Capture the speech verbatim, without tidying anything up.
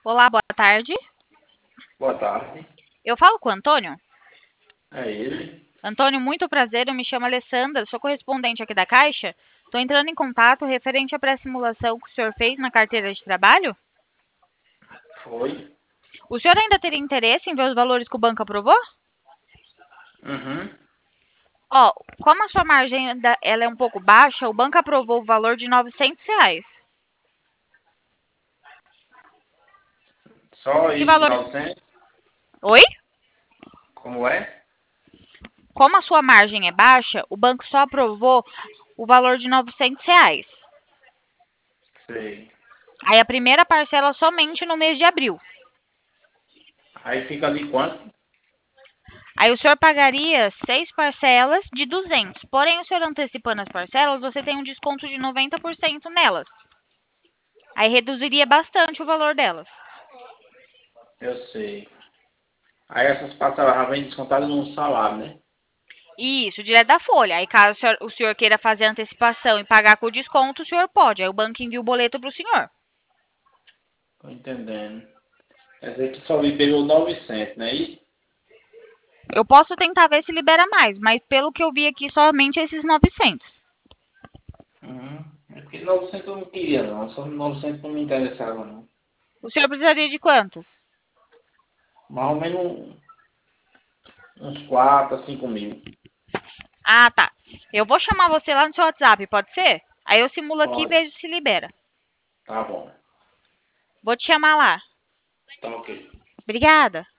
Olá, boa tarde. Boa tarde. Eu falo com o Antônio. É ele? Antônio, muito prazer. Eu me chamo Alessandra, sou correspondente aqui da Caixa. Estou entrando em contato referente à pré-simulação que o senhor fez na carteira de trabalho. Foi? O senhor ainda teria interesse em ver os valores que o banco aprovou? Uhum. Ó, como a sua margem ainda- ela é um pouco baixa, o banco aprovou o valor de novecentos reais. Só Que isso de valor? novecentos? Oi? Como é? Como a sua margem é baixa, o banco só aprovou o valor de novecentos reais. Sei. Aí a primeira parcela somente no mês de abril. Aí fica ali quanto? Aí o senhor pagaria seis parcelas de duzentos. Porém, o senhor antecipando as parcelas, você tem um desconto de noventa por cento nelas. Aí reduziria bastante o valor delas. Eu sei. Aí essas parcelas já vêm descontadas no salário, né? Isso, direto da folha. Aí caso o senhor, o senhor queira fazer a antecipação e pagar com desconto, o senhor pode. Aí o banco envia o boleto para o senhor. Tô entendendo. Quer dizer que só liberou novecentos, não é isso? Eu posso tentar ver se libera mais, mas pelo que eu vi aqui, somente esses novecentos. Uhum. É porque novecentos eu não queria, não. Só novecentos não me interessava, não. O senhor precisaria de quantos? Mais ou menos um- uns quatro a cinco mil. Ah, tá. Eu vou chamar você lá no seu WhatsApp, pode ser? Aí eu simulo aqui e Pode. vejo se libera. Tá bom. Vou te chamar lá. Tá ok. Obrigada.